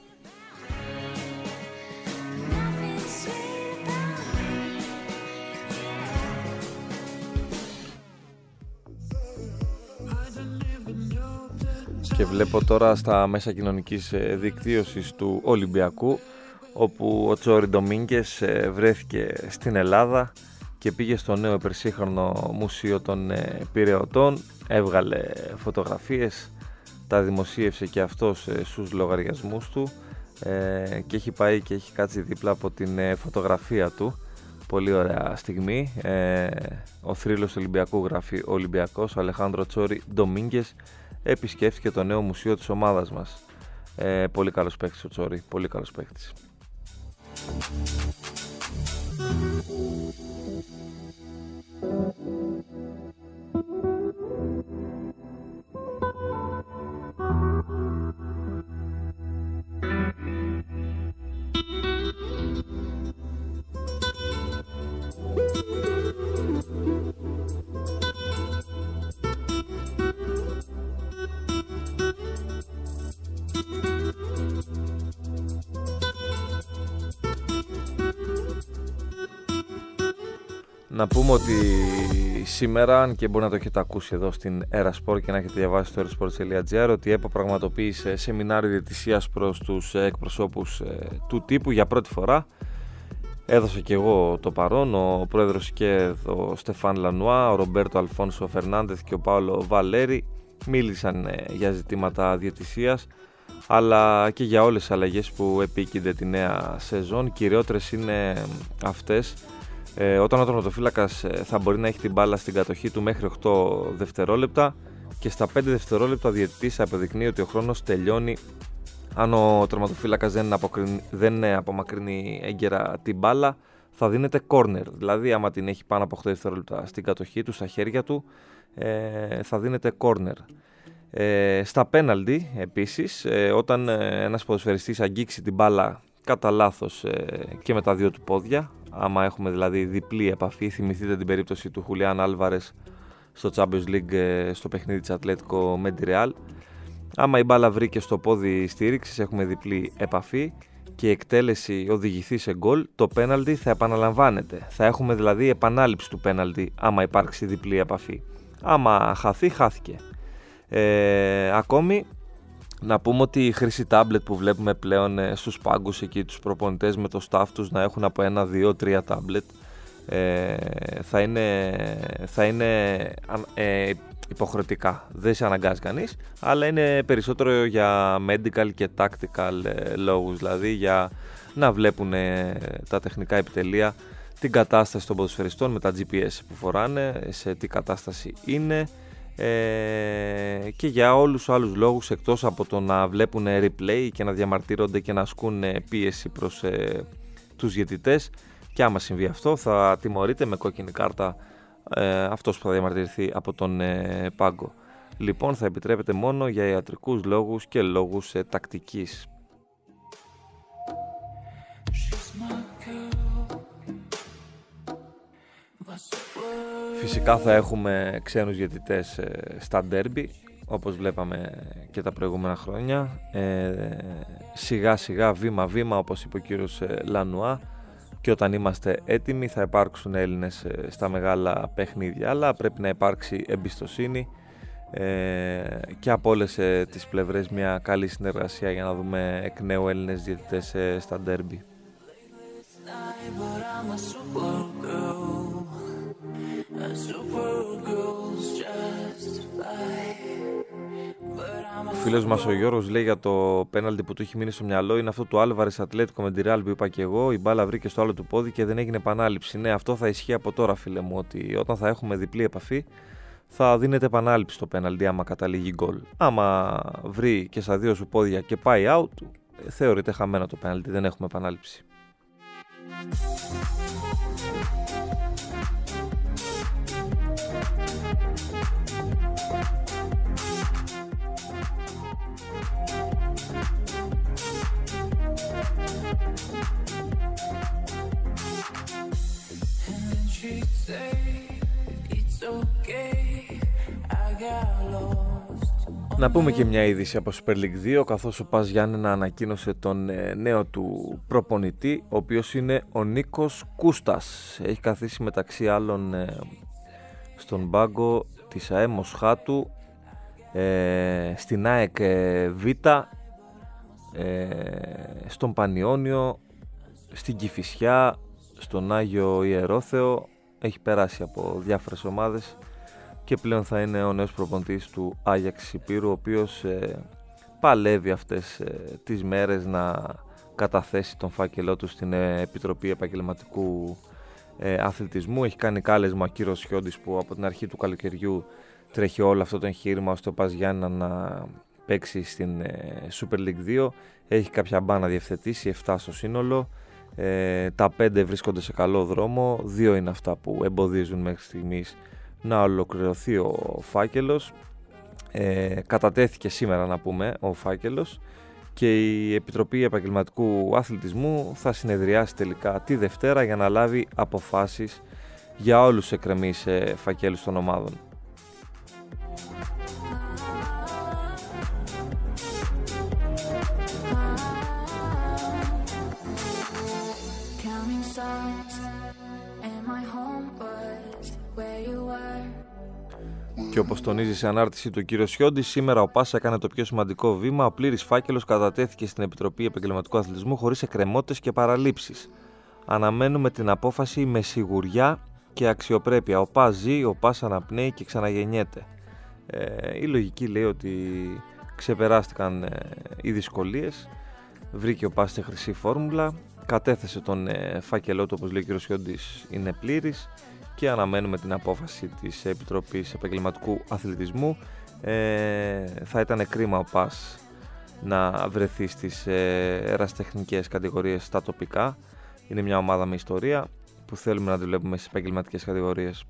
Και βλέπω τώρα στα μέσα κοινωνικής δικτύωσης του Ολυμπιακού, όπου ο Τσόρι Ντομίνγκες βρέθηκε στην Ελλάδα και πήγε στο νέο υπερσύγχρονο μουσείο των Πειραιωτών, έβγαλε φωτογραφίες, τα δημοσίευσε και αυτός στους λογαριασμούς του και έχει πάει και έχει κάτσει δίπλα από την φωτογραφία του. Πολύ ωραία στιγμή. Ο θρύλος του Ολυμπιακού, γράφει ο Ολυμπιακός, ο Αλεχάνδρο Τσόρι Ντομίνγκες, επισκέφθηκε το νέο μουσείο της ομάδας μας. Πολύ καλός παίκτης ο Τσόρι, πολύ καλός παίκτης. Να πούμε ότι σήμερα, αν και μπορεί να το έχετε ακούσει εδώ στην Ερασπορ και να έχετε διαβάσει στο erasport.gr, ότι η ΕΠΟ πραγματοποίησε σεμινάριο διαιτησίας προς τους εκπροσώπους του τύπου για πρώτη φορά. Έδωσα και εγώ το παρόν, ο πρόεδρος και ο Στεφάν Λανουά, ο Ρομπέρτο Αλφόνσο Φερνάντεθ και ο Πάολο Βαλέρη μίλησαν για ζητήματα διαιτησίας. αλλά και για όλες τις αλλαγές που επίκυνται τη νέα σεζόν. Κυριότερες είναι αυτές όταν ο τερματοφύλακας θα μπορεί να έχει την μπάλα στην κατοχή του μέχρι 8 δευτερόλεπτα και στα 5 δευτερόλεπτα ο διαιτητής θα αποδεικνύει ότι ο χρόνος τελειώνει αν ο τερματοφύλακας δεν απομακρύνει έγκαιρα την μπάλα. Θα δίνεται corner, δηλαδή άμα την έχει πάνω από 8 δευτερόλεπτα στην κατοχή του, στα χέρια του, θα δίνεται corner. Στα πέναλτι επίσης, όταν ένας ποδοσφαιριστής αγγίξει την μπάλα κατά λάθος και με τα δύο του πόδια, άμα έχουμε δηλαδή διπλή επαφή, θυμηθείτε την περίπτωση του Χουλιάν Άλβαρες στο Champions League στο παιχνίδι της Ατλέτικο με τη Real, άμα η μπάλα βρήκε στο πόδι στήριξης, έχουμε διπλή επαφή και η εκτέλεση οδηγηθεί σε γκολ, το πέναλτι θα επαναλαμβάνεται. Θα έχουμε δηλαδή επανάληψη του πέναλτι άμα υπάρξει διπλή επαφή. Άμα χαθεί, χάθηκε. Ακόμη να πούμε ότι η χρήση τάμπλετ που βλέπουμε πλέον στους πάγκους εκεί, τους προπονητές με το staff τους να έχουν από 1, 2, 3 τάμπλετ, θα είναι υποχρεωτικά. Δεν σε αναγκάζει κανείς, αλλά είναι περισσότερο για medical και tactical λόγους, δηλαδή για να βλέπουν τα τεχνικά επιτελεία την κατάσταση των ποδοσφαιριστών με τα GPS που φοράνε, σε τι κατάσταση είναι, και για όλους τους άλλους λόγους εκτός από το να βλέπουν replay και να διαμαρτύρονται και να ασκούν πίεση προς τους διαιτητές, και άμα συμβεί αυτό θα τιμωρείται με κόκκινη κάρτα αυτός που θα διαμαρτυρηθεί από τον πάγκο. Λοιπόν, θα επιτρέπεται μόνο για ιατρικούς λόγους και λόγους τακτικής. Φυσικά θα έχουμε ξένους διαιτητές στα ντέρμπι, όπως βλέπαμε και τα προηγούμενα χρόνια. Σιγά σιγά, βήμα βήμα, όπως είπε ο κύριος Λανουά, και όταν είμαστε έτοιμοι θα υπάρξουν Έλληνες στα μεγάλα παιχνίδια, αλλά πρέπει να υπάρξει εμπιστοσύνη και από όλες τις πλευρές μια καλή συνεργασία για να δούμε εκ νέου Έλληνες διαιτητές στα ντέρμπι. Ο φίλος μας ο Γιώργος λέει για το πέναλτι που του έχει μείνει στο μυαλό, είναι αυτό του Άλβαρες Ατλέτικο με τη Real που είπα και εγώ. Η μπάλα βρήκε στο άλλο του πόδι και δεν έγινε επανάληψη. Ναι, αυτό θα ισχύει από τώρα, φίλε μου, ότι όταν θα έχουμε διπλή επαφή θα δίνεται επανάληψη το πέναλτι άμα καταλήγει γκολ. Άμα βρει και στα δύο σου πόδια και πάει out, θεωρείται χαμένο το πέναλτι, δεν έχουμε επανάληψη. Να πούμε και μια είδηση από Super League 2, καθώς ο Πας Γιάννενα ανακοίνωσε τον νέο του προπονητή, ο οποίος είναι ο Νίκος Κούστας. Έχει καθίσει μεταξύ άλλων στον πάγκο της ΑΕ Μοσχάτου, στην ΑΕΚ Β, στον Πανιόνιο, στην Κηφισιά, στον Άγιο Ιερόθεο. Έχει περάσει από διάφορες ομάδες και πλέον θα είναι ο νέος προπονητής του Άγιαξ Υπήρου, ο οποίος παλεύει αυτές τις μέρες να καταθέσει τον φάκελό του στην Επιτροπή Επαγγελματικού Αθλητισμού. Έχει κάνει κάλεσμα ο κύριος Σιόντης, που από την αρχή του καλοκαιριού τρέχει όλο αυτό το εγχείρημα ώστε ο Πας Γιάννενα να παίξει στην Super League 2. Έχει κάποια μπαν να διευθετήσει, 7 στο σύνολο. Τα 5 βρίσκονται σε καλό δρόμο, 2 είναι αυτά που εμποδίζουν μέχρι στιγμής να ολοκληρωθεί ο φάκελος. Κατατέθηκε σήμερα, να πούμε, ο φάκελος, και η Επιτροπή Επαγγελματικού Αθλητισμού θα συνεδριάσει τελικά τη Δευτέρα για να λάβει αποφάσεις για όλους τους εκκρεμείς φακέλους των ομάδων. Και όπως τονίζει σε ανάρτηση του κύριο Σιόντη, σήμερα ο ΠΑΣ έκανε το πιο σημαντικό βήμα. Ο πλήρης φάκελος κατατέθηκε στην Επιτροπή Επαγγελματικού Αθλητισμού χωρίς εκκρεμότητες και παραλήψεις. Αναμένουμε την απόφαση με σιγουριά και αξιοπρέπεια. Ο ΠΑΣ ζει, ο ΠΑΣ αναπνέει και ξαναγεννιέται. Η λογική λέει ότι ξεπεράστηκαν οι δυσκολίες, βρήκε ο Πας τη χρυσή φόρμουλα, κατέθεσε τον φάκελό του, όπως λέει ο κ. Σιόντης, είναι πλήρης και αναμένουμε την απόφαση της Επιτροπής Επαγγελματικού Αθλητισμού. Θα ήταν κρίμα ο Πας να βρεθεί στις ερασιτεχνικές κατηγορίες στα τοπικά. Είναι μια ομάδα με ιστορία που θέλουμε να τη βλέπουμε στις επαγγελματικές κατηγορίες.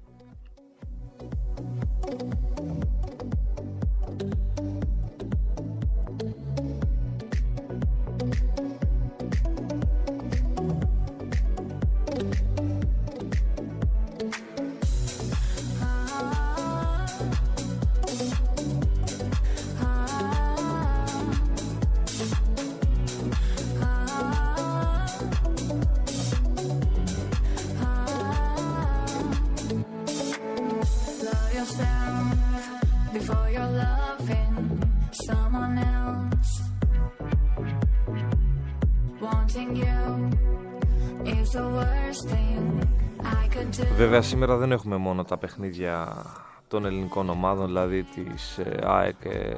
Βέβαια σήμερα δεν έχουμε μόνο τα παιχνίδια των ελληνικών ομάδων, δηλαδή της ΑΕΚ,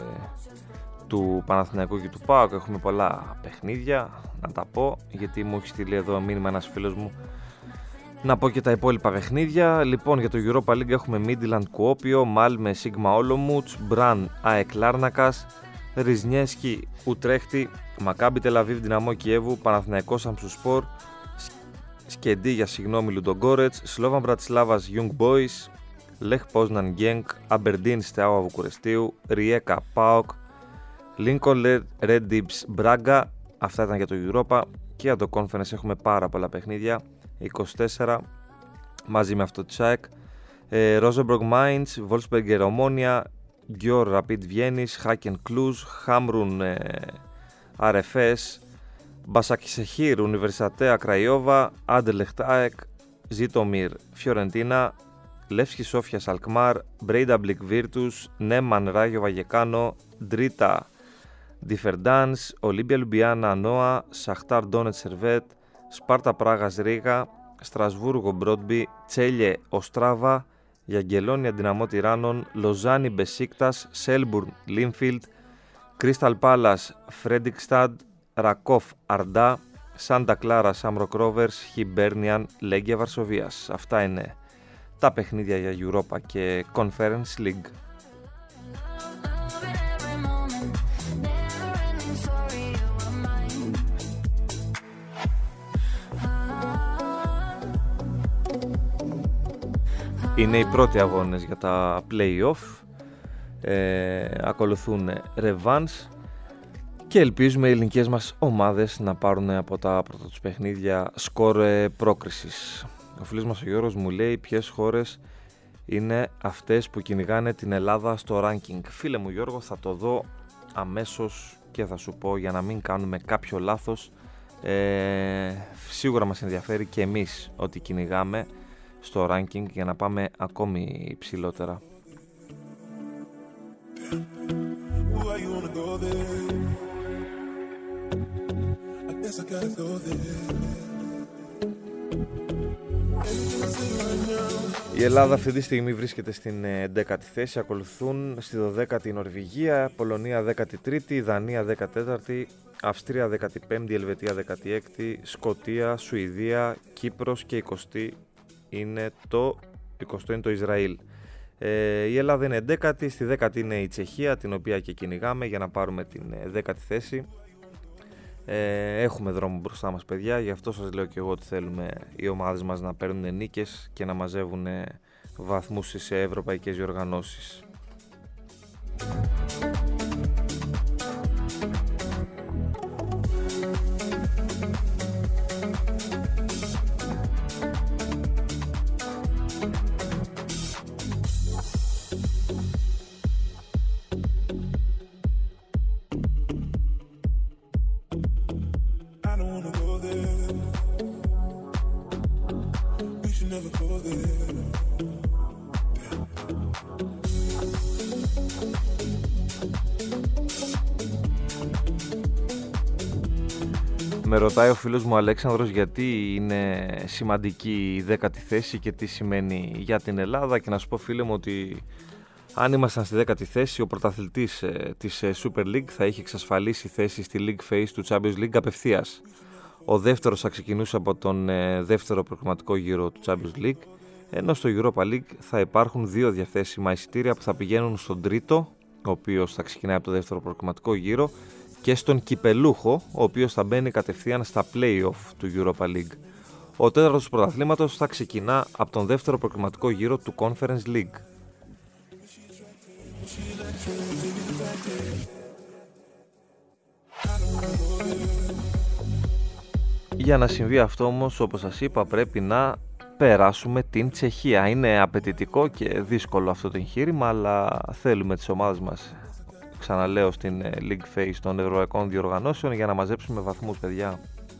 του Παναθηναϊκού και του ΠΑΟΚ. Έχουμε πολλά παιχνίδια, να τα πω, γιατί μου έχει στείλει εδώ μήνυμα ένας φίλος μου να πω και τα υπόλοιπα παιχνίδια. Λοιπόν, για το Europa League έχουμε Midland Κουόπιο, Μάλμε Σίγμα Όλομουτς, Μπραν ΑΕΚ Λάρνακας, Ριζνιέσκι Ουτρέχτη, Μακάμπι Τελαβίβ Δυναμό Κιέβου, Παναθηναϊκός Αμψουσπορ, Σκεντίγια Λουντογκόρετς, Σλόβαν Μπρατισλάβας Young Boys, Λεχ Πόσναν Γκένκ, Αμπερντίν Στεάουα Βουκουρεστίου, Ριέκα ΠΑΟΚ, Λίνκολν Red Dips Μπράγκα. Αυτά ήταν για το Europa. Και για το Conference έχουμε πάρα πολλά παιχνίδια, 24 μαζί με αυτό τη ΑΕΚ. Rosenborg Mainz, Wolfsberger Ομόνια, Γκιόρ Rapid Βιέννης, Χάκεν Κλούζ, Χάμρουν RFS, Μπασακισεχήρ Ουνιβερσιτέα Κραϊόβα, Άντερλεχτ ΑΕΚ, Ζίτομιρ Φιωρεντίνα, Λεύσκι Σόφια Αλκμάρ, Μπρέινταμπλικ Βίρτους, Νέμαν Ράγιο Βαγεκάνο, Ντρίτα Διφερντάνς, Ολύμπια Λουμπιάννα Νόα, Σαχτάρ Ντόνετ Σερβέτ, Σπάρτα Πράγας Ρίγα, Στρασβούργο Μπρόντμπι, Τσέλιε Οστράβα, Γιαγγελόνια Δυναμό Τυράννων, Λοζάνι Μπεσίκτας, Σέλμπουρν Λίνφιλντ, Κρίσταλ Πάλας Φρέντικσταντ, Ρακόφ Αρντά, Σάντα Κλάρα Σάμροκ Ρόβερς, Χιμπέρνιαν Λέγκια Βαρσοβίας. Αυτά είναι τα παιχνίδια για Europa και Conference League. Είναι οι πρώτοι αγώνες για τα play-off, ακολουθούν revanche και ελπίζουμε οι ελληνικές μας ομάδες να πάρουν από τα πρώτα τους παιχνίδια σκορ πρόκρισης. Ο φίλος μας ο Γιώργος μου λέει ποιες χώρες είναι αυτές που κυνηγάνε την Ελλάδα στο ranking. Φίλε μου Γιώργο, θα το δω αμέσως και θα σου πω για να μην κάνουμε κάποιο λάθος. Σίγουρα μας ενδιαφέρει και εμείς ότι κυνηγάμε στο ranking για να πάμε ακόμη υψηλότερα. Η Ελλάδα αυτή τη στιγμή βρίσκεται στην 10η θέση, ακολουθούν στη 12η η Νορβηγία, Πολωνία 13η, Δανία 14η, Αυστρία 15η, Ελβετία 16η, Σκωτία, Σουηδία, Κύπρος και 20η είναι το Ισραήλ. Η Ελλάδα είναι 11η, στη 10η είναι η Τσεχία, την οποία και κυνηγάμε για να πάρουμε την 10η θέση. Έχουμε δρόμο μπροστά μας παιδιά, γι' αυτό σας λέω και εγώ ότι θέλουμε οι ομάδες μας να παίρνουν νίκες και να μαζεύουν βαθμούς στις ευρωπαϊκές διοργανώσεις. Με ρωτάει ο φίλος μου Αλέξανδρος γιατί είναι σημαντική η 10η θέση και τι σημαίνει για την Ελλάδα, και να σου πω φίλε μου ότι Αν ήμασταν στη 10η θέση, ο πρωταθλητής της Super League θα είχε εξασφαλίσει θέση στη League Phase του Champions League απευθείας. Ο δεύτερος θα ξεκινούσε από τον δεύτερο προκριματικό γύρο του Champions League, ενώ στο Europa League θα υπάρχουν 2 διαθέσιμα εισιτήρια που θα πηγαίνουν στον τρίτο, ο οποίος θα ξεκινάει από το δεύτερο προκριματικό γύρο, και στον κυπελούχο, ο οποίος θα μπαίνει κατευθείαν στα play-off του Europa League. Ο τέταρτος του πρωταθλήματος θα ξεκινά από τον δεύτερο προκριματικό γύρο του Conference League. Για να συμβεί αυτό όμως, όπως σας είπα, πρέπει να περάσουμε την Τσεχία. Είναι απαιτητικό και δύσκολο αυτό το εγχείρημα, αλλά θέλουμε τις ομάδες μας, ξαναλέω, στην League Phase των ευρωπαϊκών διοργανώσεων για να μαζέψουμε βαθμούς, παιδιά.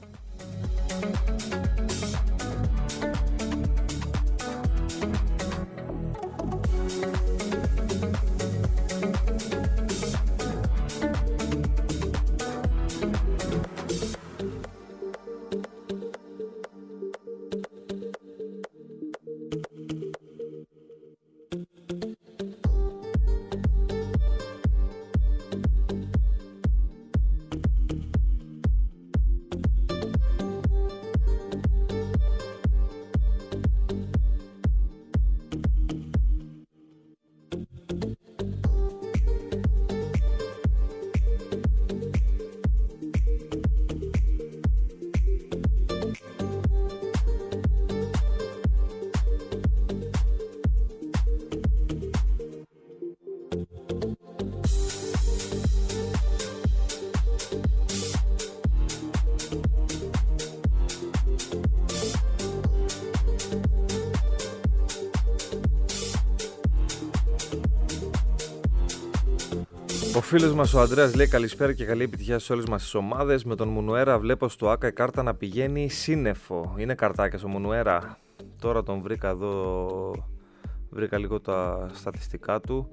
Ο φίλος μας ο Ανδρέας λέει καλησπέρα και καλή επιτυχία σε όλες μας τις ομάδες. Με τον Μουνουέρα βλέπω στο ΆΚΑ η κάρτα να πηγαίνει σύννεφο. Είναι καρτάκια ο Μουνουέρα. Τώρα τον βρήκα εδώ, βρήκα λίγο τα στατιστικά του.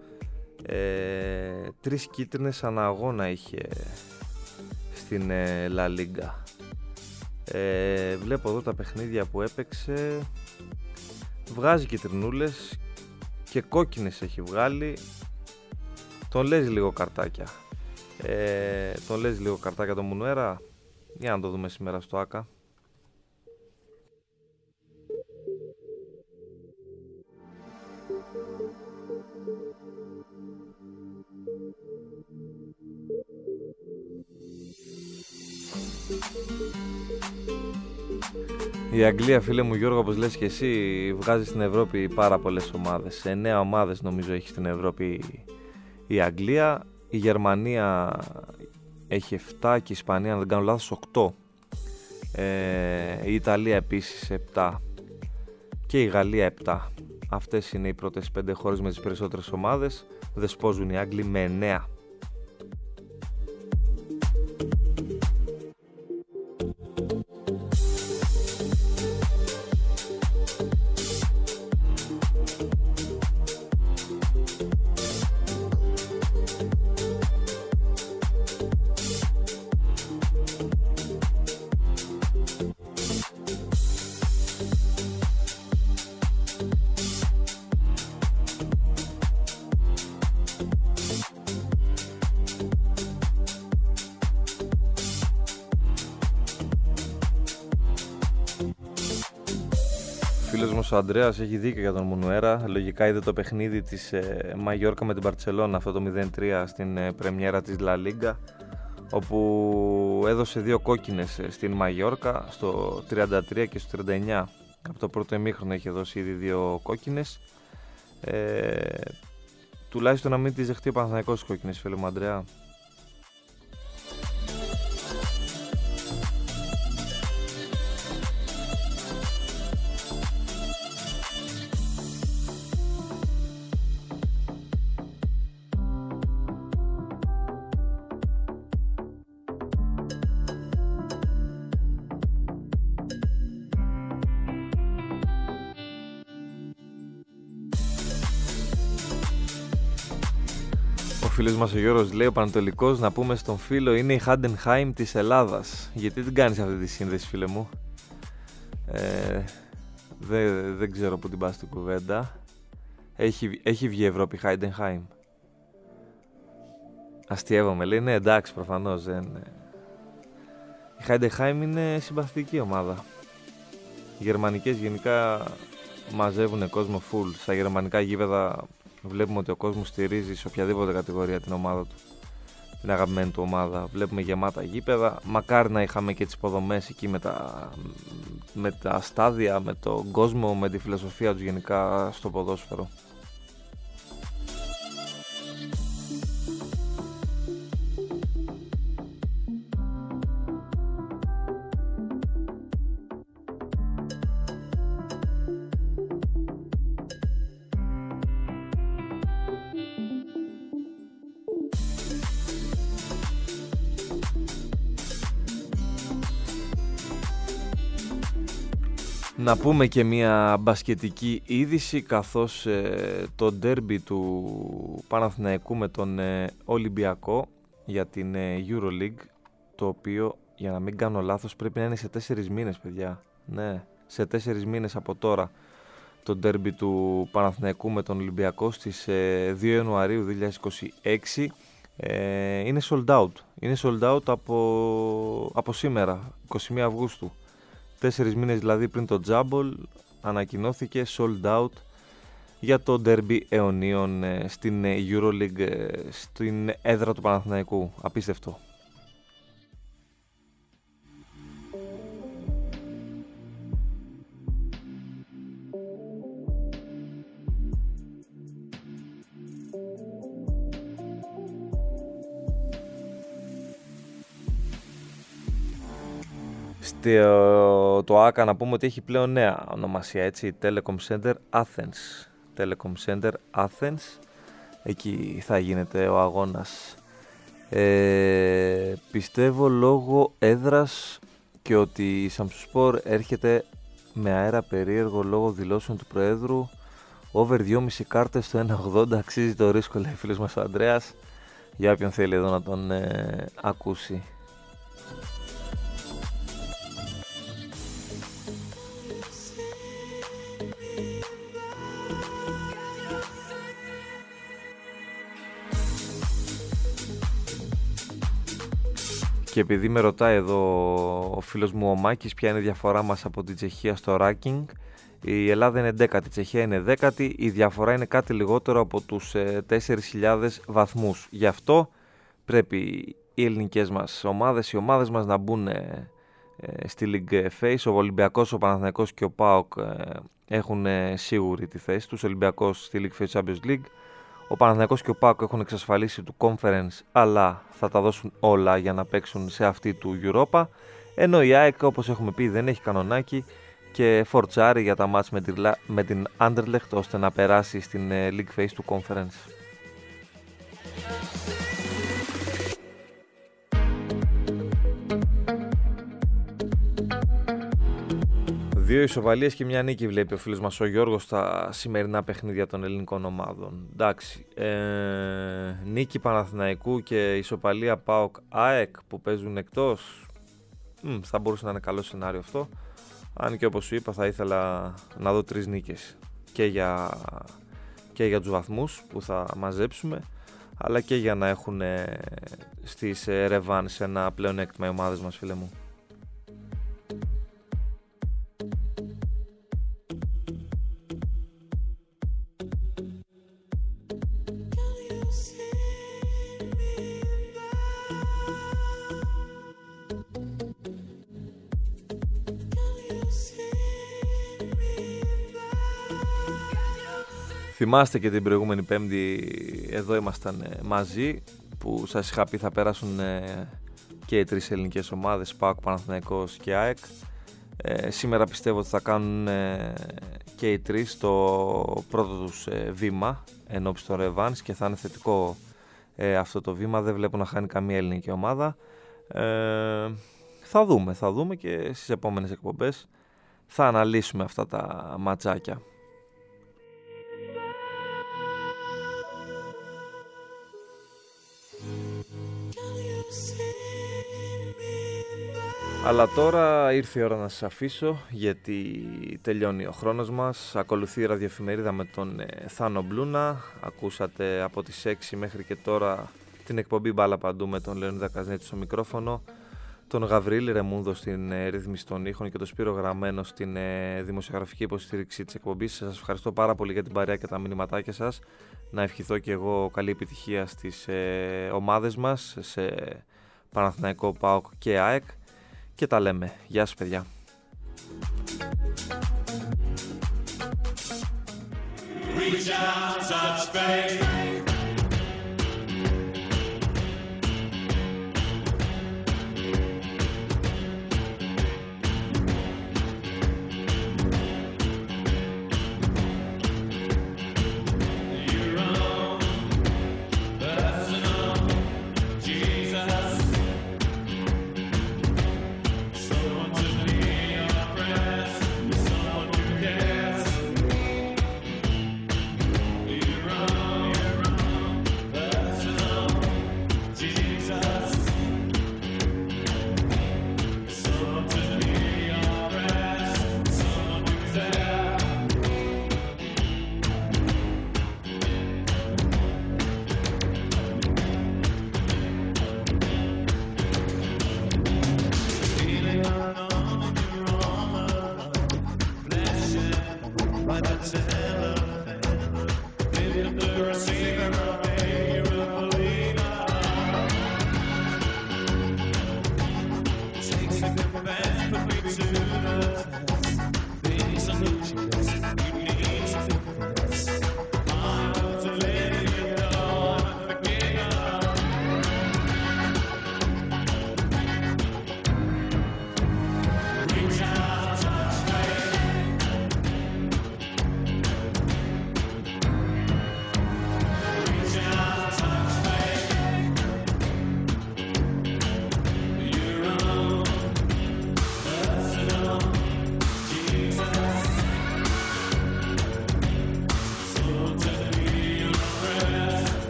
3 κίτρινες ανά αγώνα είχε στην La Liga. Βλέπω εδώ τα παιχνίδια που έπαιξε. Βγάζει κιτρινούλες και κόκκινες έχει βγάλει. Τον λες λίγο καρτάκια. Τον λες λίγο καρτάκια το Μουνουέρα. Για να το δούμε σήμερα στο ΆΚΑ. Η Αγγλία, φίλε μου Γιώργο, όπως λες και εσύ, βγάζει στην Ευρώπη πάρα πολλές ομάδες. 9 ομάδες νομίζω έχει στην Ευρώπη η Αγγλία. Η Γερμανία έχει 7 και η Ισπανία, αν δεν κάνω λάθος, 8. Η Ιταλία επίσης 7 και η Γαλλία 7. Αυτές είναι οι πρώτες 5 χώρες με τις περισσότερες ομάδες. Δεσπόζουν οι Άγγλοι με 9. Ο Ανδρέας έχει δίκιο για τον Μουνουέρα. Λογικά είδε το παιχνίδι της Μαγιόρκα με την Μπαρτσελώνα, αυτό το 0-3 στην πρεμιέρα της La Liga, όπου έδωσε 2 κόκκινες στην Μαγιόρκα στο 33 και στο 39. Από το πρώτο ημίχρονο έχει δώσει ήδη 2 κόκκινες. Τουλάχιστον να μην τις δεχτεί ο Παναθηναϊκός κόκκινες, φίλε μου Ανδρέα. Ο φίλος μας ο Γιώργος λέει, ο Πανατολικός, να πούμε στον φίλο, είναι η Heidenheim της Ελλάδας. Γιατί την κάνεις αυτή τη σύνδεση, φίλε μου? Δεν ξέρω που την πας στην κουβέντα. Έχει βγει Ευρώπη Heidenheim. Αστειεύομαι, λέει. Ναι, εντάξει, προφανώς δεν. Η Heidenheim είναι συμπαθητική ομάδα. Οι γερμανικές γενικά μαζεύουν κόσμο full. Στα γερμανικά γήπεδα βλέπουμε ότι ο κόσμος στηρίζει σε οποιαδήποτε κατηγορία την ομάδα του, την αγαπημένη του ομάδα. Βλέπουμε γεμάτα γήπεδα. Μακάρι να είχαμε και τις υποδομές εκεί με τα στάδια, με τον κόσμο, με τη φιλοσοφία τους γενικά στο ποδόσφαιρο. Να πούμε και μια μπασκετική είδηση, καθώς το ντέρμπι του Παναθηναϊκού με τον Ολυμπιακό για την EuroLeague, το οποίο, για να μην κάνω λάθος, πρέπει να είναι σε 4 μήνες, παιδιά. Ναι, σε 4 μήνες από τώρα το ντέρμπι του Παναθηναϊκού με τον Ολυμπιακό στις 2 Ιανουαρίου 2026 είναι sold out. Είναι sold out από σήμερα, 21 Αυγούστου. 4 μήνες δηλαδή πριν το Τζάμπολ ανακοινώθηκε sold out για το derby αιωνίων στην EuroLeague, στην έδρα του Παναθηναϊκού. Απίστευτο. Το ΆΚΑ να πούμε ότι έχει πλέον νέα ονομασία, έτσι, Telecom Center Athens. Telecom Center Athens, εκεί θα γίνεται ο αγώνας. Πιστεύω λόγω έδρας και ότι η Samsung έρχεται με αέρα περίεργο λόγω δηλώσεων του Προέδρου. Over 2,5 κάρτες στο 1,80, αξίζει το ρίσκο, λέει φίλος μας ο Ανδρέας, για όποιον θέλει εδώ να τον ακούσει. Και επειδή με ρωτάει εδώ ο φίλος μου ο Μάκης ποια είναι η διαφορά μας από την Τσεχία στο ranking, η Ελλάδα είναι 10η, η Τσεχία είναι 10η, η διαφορά είναι κάτι λιγότερο από τους 4.000 βαθμούς. Γι' αυτό πρέπει οι ελληνικές μας ομάδες, οι ομάδες μας να μπουν στη League Phase. Ο Ολυμπιακός, ο Παναθηναϊκός και ο ΠΑΟΚ έχουν σίγουρη τη θέση τους. Ο Ολυμπιακός στη League Phase Champions League. Ο Παναθηναϊκός και ο ΠΑΟΚ έχουν εξασφαλίσει του Conference, αλλά θα τα δώσουν όλα για να παίξουν σε αυτή του Europa. Ενώ η ΑΕΚ, όπως έχουμε πει, δεν έχει κανονάκι και φορτσάρει για τα μάτς με την Anderlecht ώστε να περάσει στην League Phase του Conference. Δύο ισοβαλίες και μια νίκη βλέπει ο φίλος μας ο Γιώργος στα σημερινά παιχνίδια των ελληνικών ομάδων. Εντάξει, νίκη Παναθηναϊκού και ισοπαλία ΠΑΟΚ ΑΕΚ που παίζουν εκτός, θα μπορούσε να είναι καλό σενάριο αυτό. Αν και όπως σου είπα θα ήθελα να δω 3 νίκες και για τους βαθμούς που θα μαζέψουμε, αλλά και για να έχουν στις ρεβάνς ένα πλεονέκτημα οι ομάδες μας, φίλε μου. Θυμάστε και την προηγούμενη Πέμπτη εδώ ήμασταν μαζί που σας είχα πει θα πέρασουν και οι 3 ελληνικές ομάδες, ΠΑΟΚ, Παναθηναϊκός και ΑΕΚ. Σήμερα πιστεύω ότι θα κάνουν και οι 3 το πρώτο τους βήμα ενώπιση των ρεβάνς και θα είναι θετικό αυτό το βήμα. Δεν βλέπω να χάνει καμία ελληνική ομάδα. Θα δούμε και στις επόμενες εκπομπές θα αναλύσουμε αυτά τα ματσάκια. Αλλά τώρα ήρθε η ώρα να σας αφήσω, γιατί τελειώνει ο χρόνος μας. Ακολουθεί η ραδιοεφημερίδα με τον Θάνο Μπλούνα. Ακούσατε από τις 6 μέχρι και τώρα την εκπομπή Μπάλα Παντού με τον Λεωνίδα Καζνέτη στο μικρόφωνο, τον Γαβρίλη Ρεμούνδο στην ρύθμιση των ήχων και τον Σπύρο Γραμμένο στην δημοσιογραφική υποστήριξη της εκπομπής. Σας ευχαριστώ πάρα πολύ για την παρέα και τα μηνυματάκια σας. Να ευχηθώ και εγώ καλή επιτυχία στις ομάδες μας, σε Παναθηναϊκό, ΠΑΟΚ και ΑΕΚ. Και τα λέμε. Γεια σας, παιδιά. Reach out, touch faith.